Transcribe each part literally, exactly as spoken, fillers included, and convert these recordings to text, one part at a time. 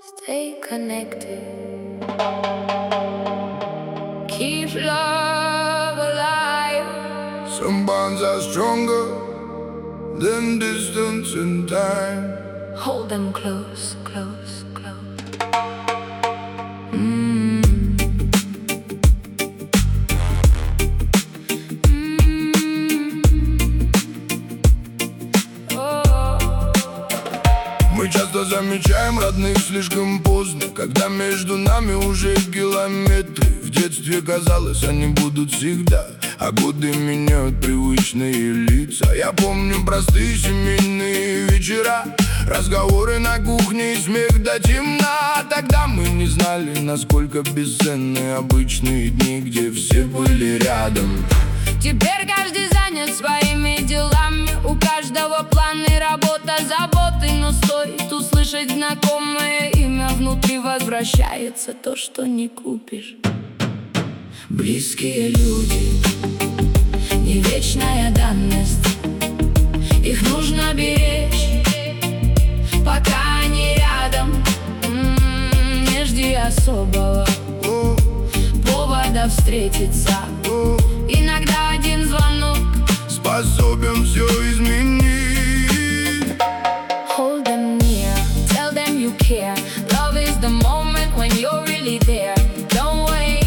Stay connected. Keep love alive. Some bonds are stronger than distance and time. Hold them close, close, close. Mm. Мы часто замечаем родных слишком поздно, когда между нами уже километры. В детстве казалось, они будут всегда, а годы меняют привычные лица. Я помню простые семейные вечера, разговоры на кухне и смех до темна. Тогда мы не знали, насколько бесценны обычные дни, где все были рядом. Теперь каждый занят своими делами, у каждого планы, работа, заботы. Но стоит услышать знакомое имя, внутри возвращается то, что не купишь. Близкие люди, не вечная данность, их нужно беречь, пока они рядом. М-м, не жди особого повода встретиться. Иногда один звонок способен все изменить. Hold them near, tell them you care. Love is the moment when you're really there. Don't wait.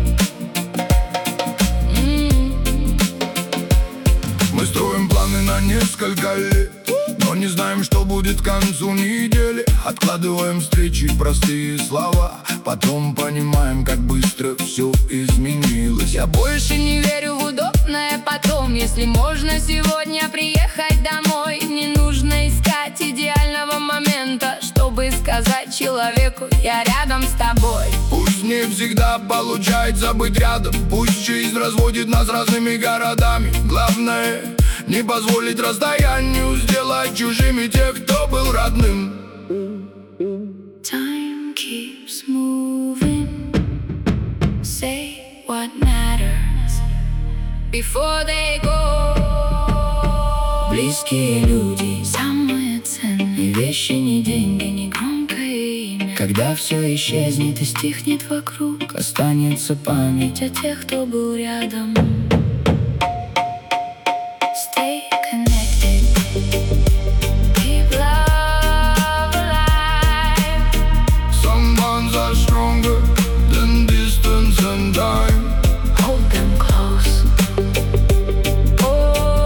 Mm. Мы строим планы на несколько лет, но не знаем, что будет к концу недели. Откладываем встречи, простые слова, потом понимаем, как быстро все изменилось. Я больше не верю в удобное потом. Если можно сегодня приехать домой, не нужно искать идеального момента, чтобы сказать человеку: я рядом с тобой. Пусть не всегда получается быть рядом, пусть жизнь разводит нас разными городами. Главное, не позволить расстоянию сделать чужими тех, кто был родным. Time keeps moving. Say what matters before they go. Близкие люди, самые ценные вещи, не деньги, не громкое имя. Когда все исчезнет и стихнет вокруг, останется память о тех, кто был рядом. Stay connected. Keep love alive. Some bonds are stronger than distance and time. Hold them close. Oh,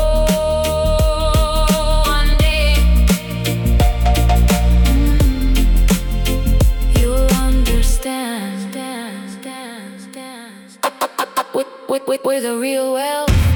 one day, mm, you'll understand. With, with, with, with a real well.